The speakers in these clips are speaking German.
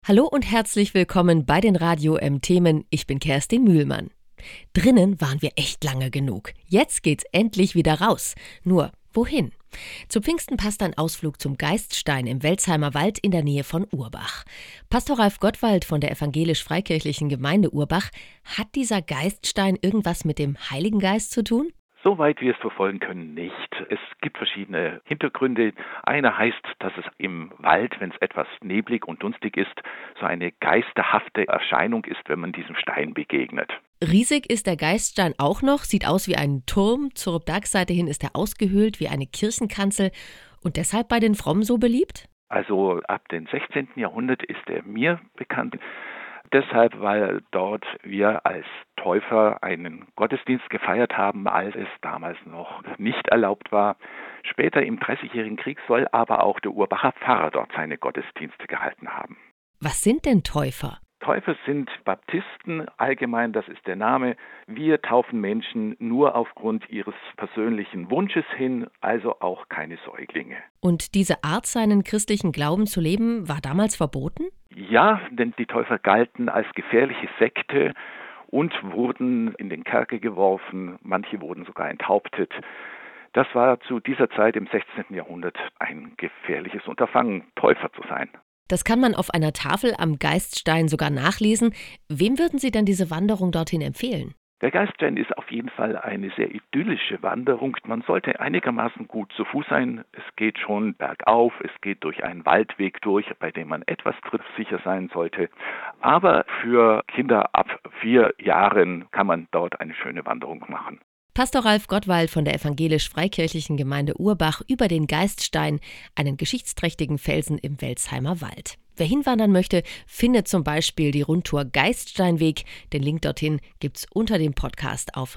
Hallo und herzlich willkommen bei den Radio M-Themen. Ich bin Kerstin Mühlmann. Drinnen waren wir echt lange genug. Jetzt geht's endlich wieder raus. Nur, wohin? Zu Pfingsten passt ein Ausflug zum Geiststein im Welsheimer Wald in der Nähe von Urbach. Pastor Ralf Gottwald von der evangelisch-freikirchlichen Gemeinde Urbach, hat dieser Geiststein irgendwas mit dem Heiligen Geist zu tun? Soweit wir es verfolgen können, nicht. Es gibt verschiedene Hintergründe. Einer heißt, dass es im Wald, wenn es etwas neblig und dunstig ist, so eine geisterhafte Erscheinung ist, wenn man diesem Stein begegnet. Riesig ist der Geiststein auch noch, sieht aus wie ein Turm. Zur Bergseite hin ist er ausgehöhlt wie eine Kirchenkanzel und deshalb bei den Frommen so beliebt? Also ab dem 16. Jahrhundert ist er mir bekannt. Deshalb, weil dort wir als Täufer einen Gottesdienst gefeiert haben, als es damals noch nicht erlaubt war. Später im Dreißigjährigen Krieg soll aber auch der Urbacher Pfarrer dort seine Gottesdienste gehalten haben. Was sind denn Täufer? Täufer sind Baptisten, allgemein, das ist der Name. Wir taufen Menschen nur aufgrund ihres persönlichen Wunsches hin, also auch keine Säuglinge. Und diese Art, seinen christlichen Glauben zu leben, war damals verboten? Ja, denn die Täufer galten als gefährliche Sekte und wurden in den Kerker geworfen, manche wurden sogar enthauptet. Das war zu dieser Zeit im 16. Jahrhundert ein gefährliches Unterfangen, Täufer zu sein. Das kann man auf einer Tafel am Geiststein sogar nachlesen. Wem würden Sie denn diese Wanderung dorthin empfehlen? Der Geiststein ist auf jeden Fall eine sehr idyllische Wanderung. Man sollte einigermaßen gut zu Fuß sein. Es geht schon bergauf, es geht durch einen Waldweg durch, bei dem man etwas triffsicher sein sollte. Aber für Kinder ab 4 Jahren kann man dort eine schöne Wanderung machen. Pastor Ralf Gottwald von der evangelisch-freikirchlichen Gemeinde Urbach über den Geiststein, einen geschichtsträchtigen Felsen im Welsheimer Wald. Wer hinwandern möchte, findet zum Beispiel die Rundtour Geiststeinweg. Den Link dorthin gibt's unter dem Podcast auf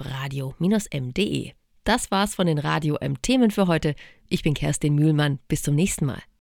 radio-m.de. Das war's von den Radio M-Themen für heute. Ich bin Kerstin Mühlmann. Bis zum nächsten Mal.